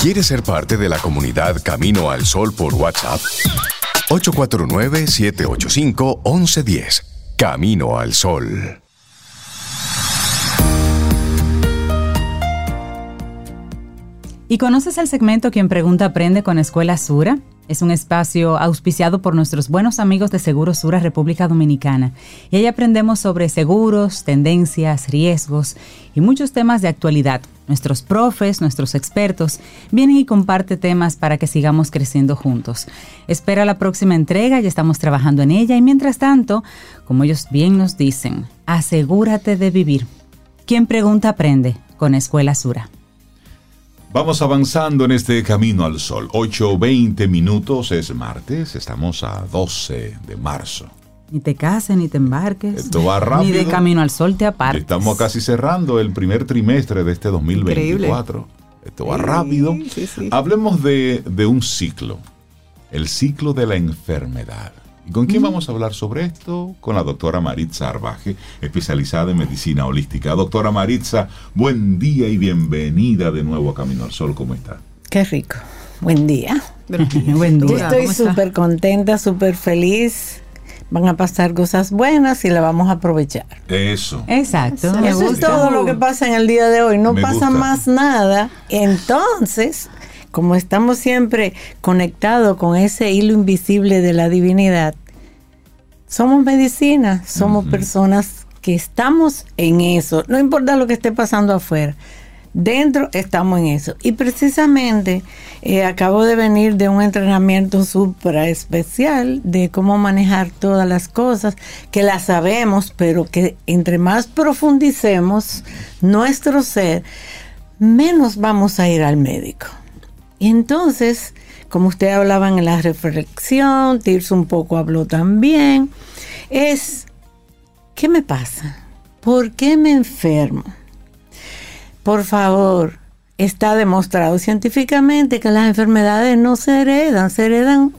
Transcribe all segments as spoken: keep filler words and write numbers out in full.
¿Quieres ser parte de la comunidad Camino al Sol por WhatsApp? ocho cuatro nueve, siete ocho cinco, uno uno uno cero. Camino al Sol. ¿Y conoces el segmento Quien Pregunta Aprende con Escuela Sura? Es un espacio auspiciado por nuestros buenos amigos de Seguros Sura República Dominicana. Y ahí aprendemos sobre seguros, tendencias, riesgos y muchos temas de actualidad. Nuestros profes, nuestros expertos, vienen y comparten temas para que sigamos creciendo juntos. Espera la próxima entrega, ya estamos trabajando en ella. Y mientras tanto, como ellos bien nos dicen, asegúrate de vivir. Quien Pregunta Aprende con Escuela Sura. Vamos avanzando en este Camino al Sol. ocho veinte minutos, es martes, estamos a doce de marzo. Ni te cases, ni te embarques. Esto va rápido. Ni de Camino al Sol te apartes. Estamos casi cerrando el primer trimestre de este dos mil veinticuatro. Increíble. Esto va sí, rápido. Sí, sí. Hablemos de, de un ciclo, el ciclo de la enfermedad. ¿Y con quién mm. vamos a hablar sobre esto? Con la doctora Maritza Arbaje, especializada en medicina holística. Doctora Maritza, buen día y bienvenida de nuevo a Camino al Sol. ¿Cómo está? Qué rico. Buen día. Buen día. Yo estoy súper contenta, súper feliz. Van a pasar cosas buenas y la vamos a aprovechar. Eso. Exacto. Eso, Eso es todo lo que pasa en el día de hoy. No me pasa gusta. más nada. Entonces, como estamos siempre conectados con ese hilo invisible de la divinidad, somos medicina, somos uh-huh. personas que estamos en eso. No importa lo que esté pasando afuera. Dentro estamos en eso. Y precisamente eh, acabo de venir de un entrenamiento súper especial de cómo manejar todas las cosas, que las sabemos, pero que entre más profundicemos nuestro ser, menos vamos a ir al médico. Y entonces, como usted hablaba en la reflexión, Tirso un poco habló también, es, ¿qué me pasa? ¿Por qué me enfermo? Por favor, está demostrado científicamente que las enfermedades no se heredan, se heredan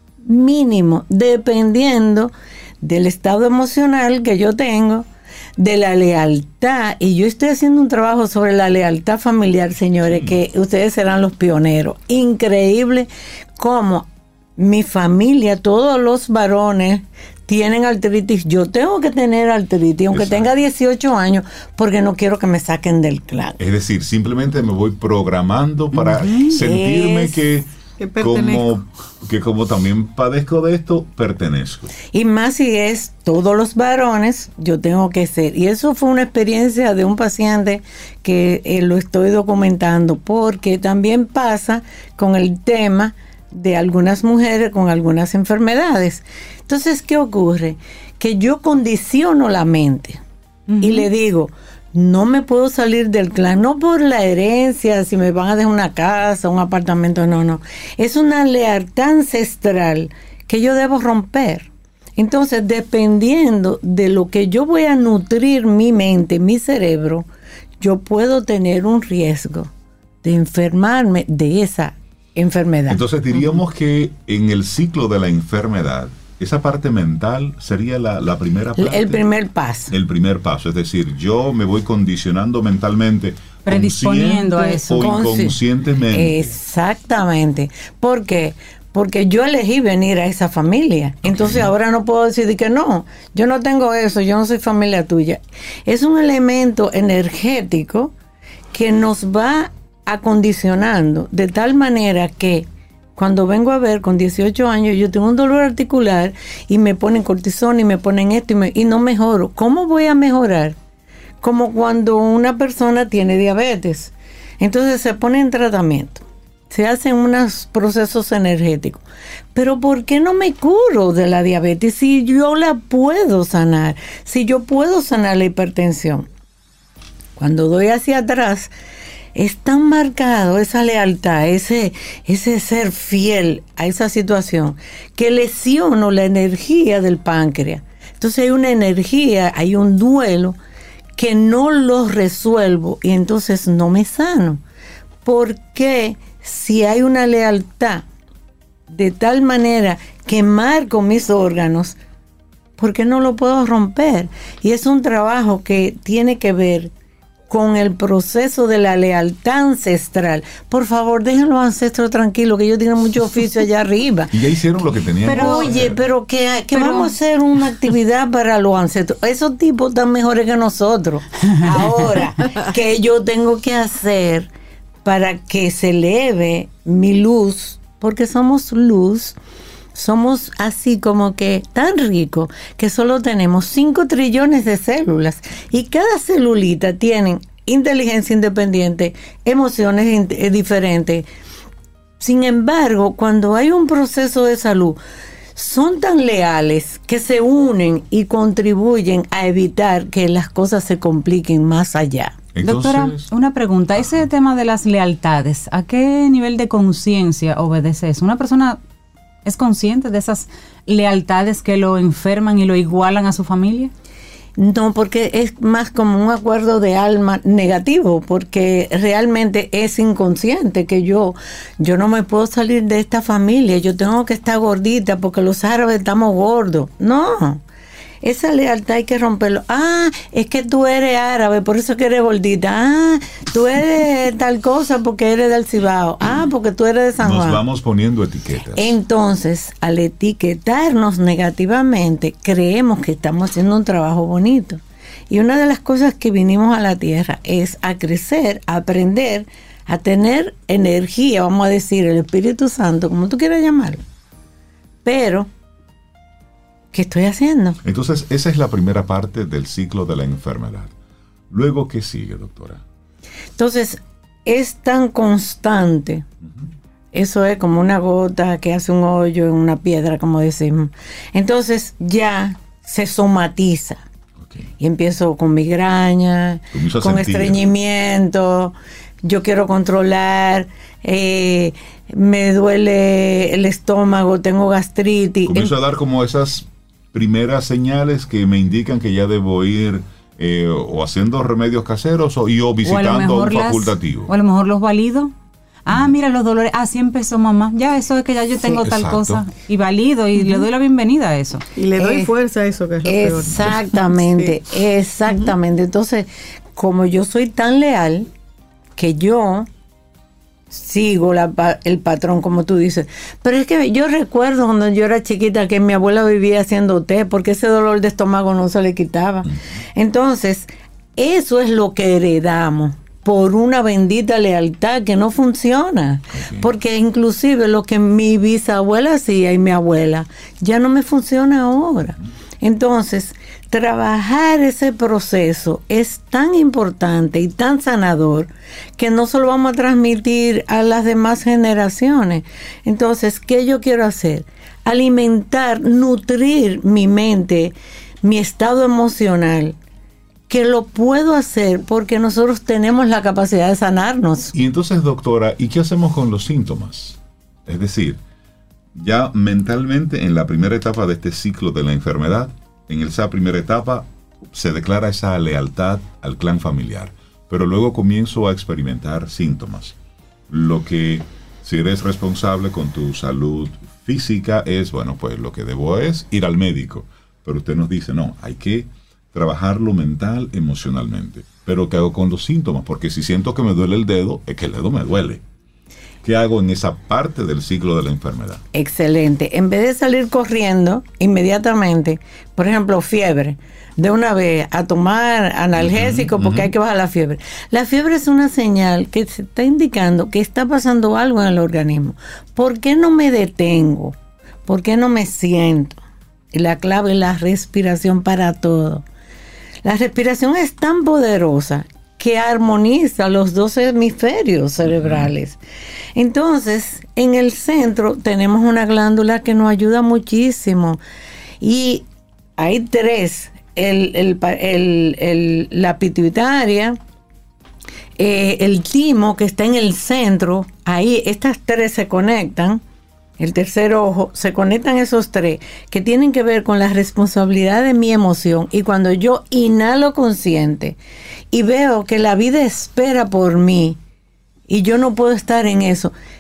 mínimo, dependiendo del estado emocional que yo tengo, de la lealtad. Y yo estoy haciendo un trabajo sobre la lealtad familiar, señores, que ustedes serán los pioneros. Increíble cómo mi familia, todos los varones, tienen artritis. Yo tengo que tener artritis, aunque Exacto. tenga dieciocho años, porque no quiero que me saquen del clan. Es decir, simplemente me voy programando para uh-huh. sentirme es, que, que, como, que como también padezco de esto, pertenezco. Y más si es todos los varones, yo tengo que ser. Y eso fue una experiencia de un paciente que eh, lo estoy documentando, porque también pasa con el tema de algunas mujeres con algunas enfermedades. Entonces, ¿qué ocurre? Que yo condiciono la mente uh-huh. y le digo, no me puedo salir del clan, no por la herencia, si me van a dejar una casa, un apartamento, no, no. Es una lealtad ancestral que yo debo romper. Entonces, dependiendo de lo que yo voy a nutrir mi mente, mi cerebro, yo puedo tener un riesgo de enfermarme de esa enfermedad. Entonces diríamos uh-huh. que en el ciclo de la enfermedad, esa parte mental sería la, la primera parte. El primer paso. El primer paso, es decir, yo me voy condicionando mentalmente, predisponiendo a eso. O inconscientemente. Exactamente. ¿Por qué? Porque yo elegí venir a esa familia. Entonces okay. ahora no puedo decir que no, yo no tengo eso, yo no soy familia tuya. Es un elemento energético que nos va acondicionando de tal manera que cuando vengo a ver con dieciocho años yo tengo un dolor articular y me ponen cortisona y me ponen esto y, me, y no mejoro. ¿Cómo voy a mejorar? Como cuando una persona tiene diabetes. Entonces se pone en tratamiento, se hacen unos procesos energéticos. Pero ¿por qué no me curo de la diabetes si yo la puedo sanar? Si yo puedo sanar la hipertensión. Cuando doy hacia atrás, es tan marcado esa lealtad, ese, ese ser fiel a esa situación, que lesiono la energía del páncreas. Entonces hay una energía, hay un duelo que no lo resuelvo y entonces no me sano. Porque si hay una lealtad de tal manera que marco mis órganos, ¿por qué no lo puedo romper? Y es un trabajo que tiene que ver con el proceso de la lealtad ancestral. Por favor, dejen los ancestros tranquilos, que ellos tienen mucho oficio allá arriba. Y ya hicieron lo que tenían pero, que hacer. Oye, pero que, que pero, vamos a hacer una actividad para los ancestros. Esos tipos están mejores que nosotros. Ahora, que yo tengo que hacer para que se eleve mi luz, porque somos luz, somos así como que tan ricos que solo tenemos cinco trillones de células y cada celulita tiene inteligencia independiente, emociones in- diferentes. Sin embargo, cuando hay un proceso de salud, son tan leales que se unen y contribuyen a evitar que las cosas se compliquen más allá. Entonces, doctora, una pregunta. Ese tema de las lealtades, ¿a qué nivel de conciencia obedece eso? ¿Una persona es consciente de esas lealtades que lo enferman y lo igualan a su familia? No, porque es más como un acuerdo de alma negativo, porque realmente es inconsciente que yo, yo no me puedo salir de esta familia, yo tengo que estar gordita porque los árabes estamos gordos. No. Esa lealtad hay que romperlo. Ah, es que tú eres árabe, por eso que eres gordita. Ah, tú eres tal cosa porque eres del Cibao. Ah, porque tú eres de San Juan. Nos vamos poniendo etiquetas. Entonces, al etiquetarnos negativamente, creemos que estamos haciendo un trabajo bonito. Y una de las cosas que vinimos a la tierra es a crecer, a aprender, a tener energía, vamos a decir, el Espíritu Santo, como tú quieras llamarlo. Pero ¿qué estoy haciendo? Entonces, esa es la primera parte del ciclo de la enfermedad. Luego, ¿qué sigue, doctora? Entonces, es tan constante. Uh-huh. Eso es como una gota que hace un hoyo en una piedra, como decimos. Entonces, ya se somatiza. Okay. Y empiezo con migraña, con sentir. estreñimiento. Yo quiero controlar, eh, me duele el estómago, tengo gastritis. Comienzo a dar como esas primeras señales que me indican que ya debo ir eh, o haciendo remedios caseros o, y, o visitando o a un facultativo. Las, o a lo mejor los valido. Ah, mira los dolores. Ah, sí empezó mamá. Ya, eso es que ya yo tengo sí, tal exacto. cosa. Y valido y uh-huh. le doy la bienvenida a eso. Y le doy eh, fuerza a eso, que es lo peor. Exactamente, sí. exactamente. Uh-huh. Entonces, como yo soy tan leal, que yo sigo la, el patrón, como tú dices. Pero es que yo recuerdo cuando yo era chiquita que mi abuela vivía haciendo té, porque ese dolor de estómago no se le quitaba. Entonces, eso es lo que heredamos por una bendita lealtad que no funciona. Okay. Porque inclusive lo que mi bisabuela hacía y mi abuela, ya no me funciona ahora. Entonces, trabajar ese proceso es tan importante y tan sanador que no solo vamos a transmitir a las demás generaciones. Entonces, ¿qué yo quiero hacer? Alimentar, nutrir mi mente, mi estado emocional, que lo puedo hacer porque nosotros tenemos la capacidad de sanarnos. Y entonces, doctora, ¿y qué hacemos con los síntomas? Es decir, ya mentalmente en la primera etapa de este ciclo de la enfermedad, en esa primera etapa se declara esa lealtad al clan familiar, pero luego comienzo a experimentar síntomas. Lo que, si eres responsable con tu salud física, es, bueno, pues lo que debo es ir al médico. Pero usted nos dice, no, hay que trabajarlo mental, emocionalmente. Pero ¿qué hago con los síntomas? Porque si siento que me duele el dedo, es que el dedo me duele. ¿Qué hago en esa parte del ciclo de la enfermedad? Excelente. En vez de salir corriendo inmediatamente, por ejemplo, fiebre, de una vez a tomar analgésico uh-huh, porque uh-huh. hay que bajar la fiebre. La fiebre es una señal que se está indicando que está pasando algo en el organismo. ¿Por qué no me detengo? ¿Por qué no me siento? Y la clave es la respiración para todo. La respiración es tan poderosa que armoniza los dos hemisferios cerebrales. Entonces, en el centro tenemos una glándula que nos ayuda muchísimo. Y hay tres, el, el, el, el, la pituitaria, eh, el timo que está en el centro, ahí estas tres se conectan, el tercer ojo, se conectan esos tres, que tienen que ver con la responsabilidad de mi emoción. Y cuando yo inhalo consciente y veo que la vida espera por mí y yo no puedo estar en eso,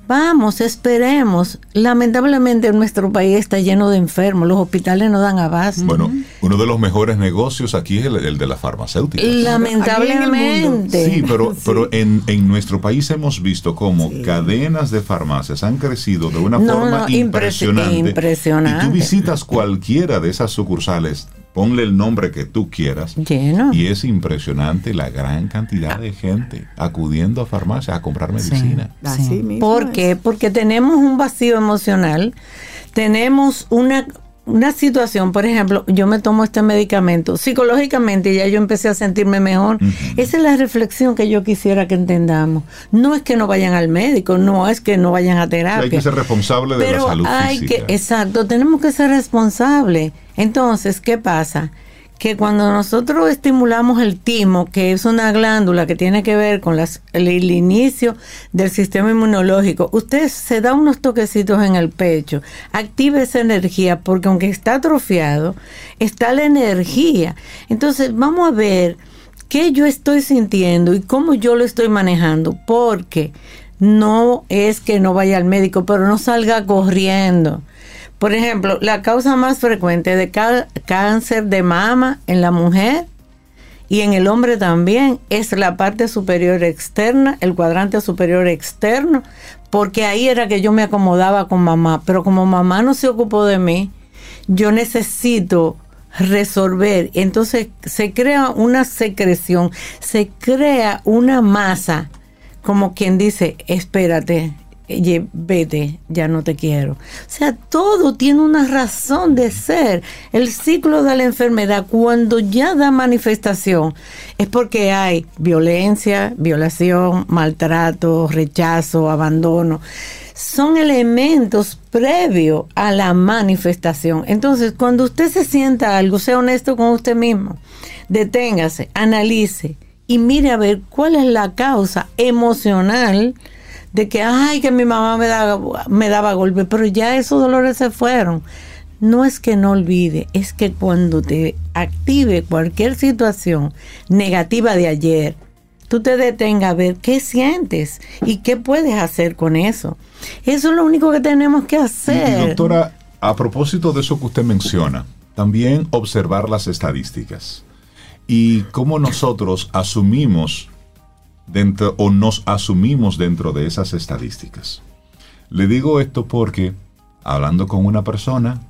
Vamos, esperemos. Lamentablemente nuestro país está lleno de enfermos, los hospitales no dan abasto. Bueno, uno de los mejores negocios aquí es el, el de las farmacéuticas. Lamentablemente. Sí, pero, sí. pero en, en nuestro país hemos visto cómo sí. cadenas de farmacias han crecido de una no, forma no, impresionante. Impresionante. Y tú visitas cualquiera de esas sucursales, ponle el nombre que tú quieras, lleno. Y es impresionante la gran cantidad de gente acudiendo a farmacias a comprar medicina. Sí. Así mismo. ¿Por qué? Porque tenemos un vacío emocional, tenemos una, una situación, por ejemplo, yo me tomo este medicamento, psicológicamente ya yo empecé a sentirme mejor. Uh-huh. Esa es la reflexión que yo quisiera que entendamos. No es que no vayan al médico, no es que no vayan a terapia. Hay que ser responsable de pero la salud hay física. Que, exacto, tenemos que ser responsables. Entonces, ¿qué pasa? Que cuando nosotros estimulamos el timo, que es una glándula que tiene que ver con las, el, el inicio del sistema inmunológico, usted se da unos toquecitos en el pecho, activa esa energía, porque aunque está atrofiado, está la energía. Entonces, vamos a ver qué yo estoy sintiendo y cómo yo lo estoy manejando, porque no es que no vaya al médico, pero no salga corriendo. Por ejemplo, la causa más frecuente de ca- cáncer de mama en la mujer y en el hombre también es la parte superior externa, el cuadrante superior externo, porque ahí era que yo me acomodaba con mamá, pero como mamá no se ocupó de mí, yo necesito resolver. Entonces se crea una secreción, se crea una masa, como quien dice, espérate, vete, ya no te quiero. O sea, todo tiene una razón de ser. El ciclo de la enfermedad, cuando ya da manifestación, es porque hay violencia, violación, maltrato, rechazo, abandono. Son elementos previos a la manifestación. Entonces, cuando usted se sienta algo, sea honesto con usted mismo, deténgase, analice y mire a ver cuál es la causa emocional de que, ay, que mi mamá me daba, me daba golpe, pero ya esos dolores se fueron. No es que no olvide, es que cuando te active cualquier situación negativa de ayer, tú te detengas a ver qué sientes y qué puedes hacer con eso. Eso es lo único que tenemos que hacer. Y, doctora, a propósito de eso que usted menciona, también observar las estadísticas y cómo nosotros asumimos dentro o nos asumimos dentro de esas estadísticas. Le digo esto porque, hablando con una persona,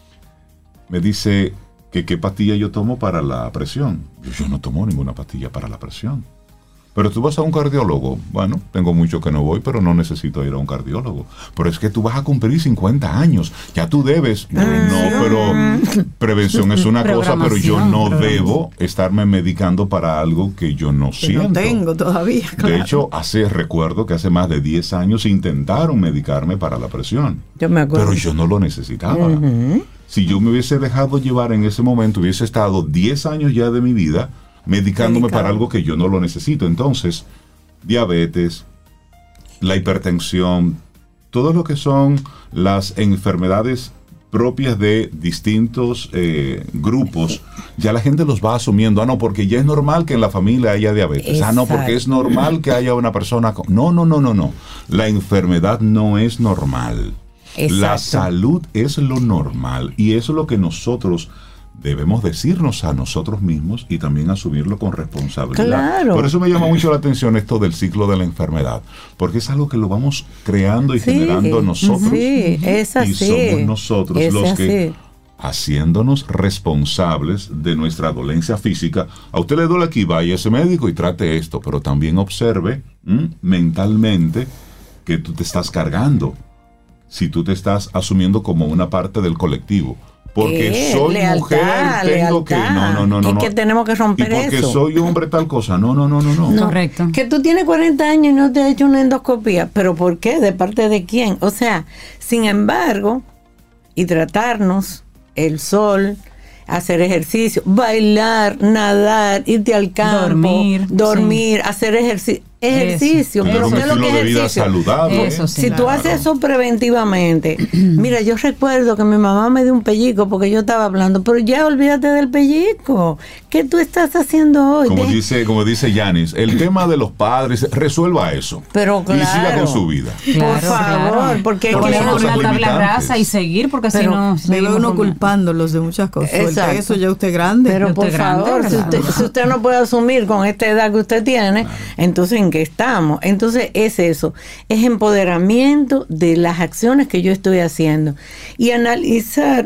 me dice que qué pastilla yo tomo para la presión. Yo, yo no tomo ninguna pastilla para la presión. Pero tú vas a un cardiólogo. Bueno, tengo mucho que no voy, pero no necesito ir a un cardiólogo. Pero es que tú vas a cumplir cincuenta años. Ya tú debes. No, pero prevención es una cosa, pero yo no debo estarme medicando para algo que yo no que siento. No tengo todavía. Claro. De hecho, hace recuerdo que hace más de diez años intentaron medicarme para la presión. Yo me acuerdo. Pero yo no lo necesitaba. Uh-huh. Si yo me hubiese dejado llevar en ese momento, hubiese estado diez años ya de mi vida medicándome Medicado. para algo que yo no lo necesito. Entonces, diabetes, la hipertensión, todo lo que son las enfermedades propias de distintos eh, grupos, ya la gente los va asumiendo. Ah, no, porque ya es normal que en la familia haya diabetes. Exacto. Ah, no, porque es normal que haya una persona con... No, no, no, no, no. La enfermedad no es normal. Exacto. La salud es lo normal y eso es lo que nosotros debemos decirnos a nosotros mismos y también asumirlo con responsabilidad. Claro. Por eso me llama mucho la atención esto del ciclo de la enfermedad, porque es algo que lo vamos creando y sí, generando nosotros. Sí, es así. Y somos nosotros es los así. que, haciéndonos responsables de nuestra dolencia física, a usted le duele aquí, vaya a ese médico y trate esto, pero también observe ¿m? mentalmente que tú te estás cargando, si tú te estás asumiendo como una parte del colectivo. Porque eh, soy lealtad, mujer, tengo lealtad. que... No, no, no, no. Es que tenemos que romper eso. Y porque eso. soy hombre tal cosa. No, no, no, no, no. no. Correcto. Que tú tienes cuarenta años y no te has hecho una endoscopía. ¿Pero por qué? ¿De parte de quién? O sea, sin embargo, hidratarnos, el sol, hacer ejercicio, bailar, nadar, irte al campo, dormir, dormir sí. hacer ejercicio. ejercicio. Eso. Pero ¿qué es lo que es ejercicio? Saludable. Eso, sí, si claro. tú haces eso preventivamente, mira, yo recuerdo que mi mamá me dio un pellizco porque yo estaba hablando, pero ya olvídate del pellizco. ¿Qué tú estás haciendo hoy? Como de... dice, como dice Yanis, el tema de los padres, resuelva eso. Pero claro. Y siga con su vida. Claro, por favor, claro. porque ponemos una tabla rasa y seguir, porque si no debe uno culpándolos de muchas cosas. Exacto. Eso ya usted es grande. Pero usted por grande, favor, si usted, si usted no puede asumir con esta edad que usted tiene, claro. entonces ¿en qué estamos? Entonces es eso, es empoderamiento de las acciones que yo estoy haciendo y analizar,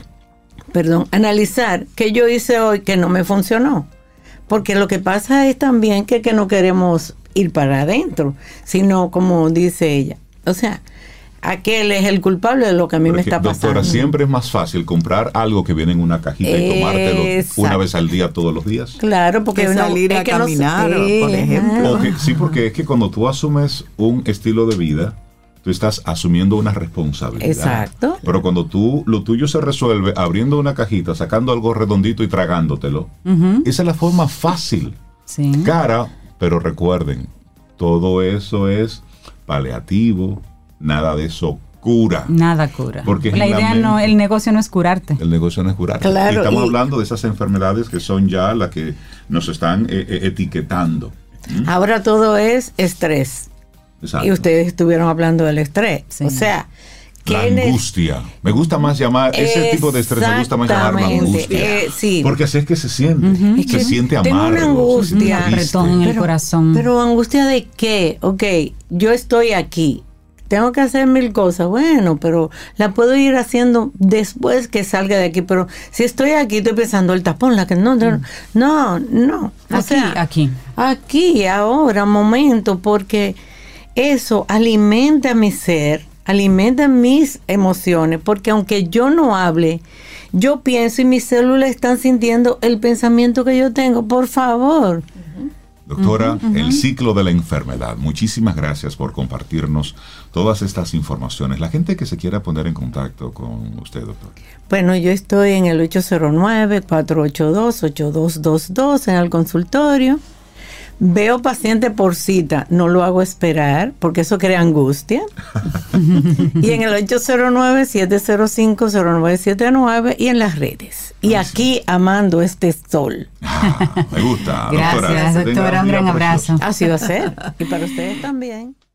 perdón, analizar qué yo hice hoy que no me funcionó. Porque lo que pasa es también que, que no queremos ir para adentro, sino como dice ella. O sea, aquel es el culpable de lo que a mí Pero me está pasando. Doctora, siempre es más fácil comprar algo que viene en una cajita y tomártelo Exacto. una vez al día, todos los días. Claro, porque que salir no, a caminar, no, por ejemplo. Okay, sí, porque es que cuando tú asumes un estilo de vida, tú estás asumiendo una responsabilidad. Exacto. Pero cuando tú lo tuyo se resuelve abriendo una cajita, sacando algo redondito y tragándotelo, uh-huh. esa es la forma fácil. Sí. Cara, pero recuerden, todo eso es paliativo, nada de eso cura. Nada cura. Porque la idea mente, no, el negocio no es curarte. El negocio no es curarte. Claro, y estamos y, hablando de esas enfermedades que son ya las que nos están eh, eh, etiquetando. ¿Mm? Ahora todo es estrés. Exacto. Y ustedes estuvieron hablando del estrés. Sí. O sea, la angustia. Me gusta más llamar, ese tipo de estrés me gusta más llamarlo angustia. Eh, sí. Porque así es que se siente. Uh-huh. Se siente amargo. Tengo una angustia. Un apretón en el pero, corazón. Pero angustia de qué? Ok, yo estoy aquí. Tengo que hacer mil cosas. Bueno, pero la puedo ir haciendo después que salga de aquí. Pero si estoy aquí, estoy pensando el tapón, la que no, no, no. no. O aquí, sea, aquí. Aquí, ahora, momento, porque eso alimenta mi ser, alimenta mis emociones, porque aunque yo no hable, yo pienso y mis células están sintiendo el pensamiento que yo tengo. Por favor. Uh-huh. Doctora, uh-huh, uh-huh. el ciclo de la enfermedad. Muchísimas gracias por compartirnos todas estas informaciones. La gente que se quiera poner en contacto con usted, doctor. Bueno, yo estoy en el ocho cero nueve, cuatro ocho dos, ocho dos dos dos en el consultorio. Veo paciente por cita, no lo hago esperar porque eso crea angustia. Y en el ocho cero nueve, siete cero cinco, cero nueve siete nueve y en las redes. Y Ay, aquí sí. amando este sol. Ah, me gusta. Gracias, doctora. doctora un gran abrazo. Así va a ser. Y para ustedes también.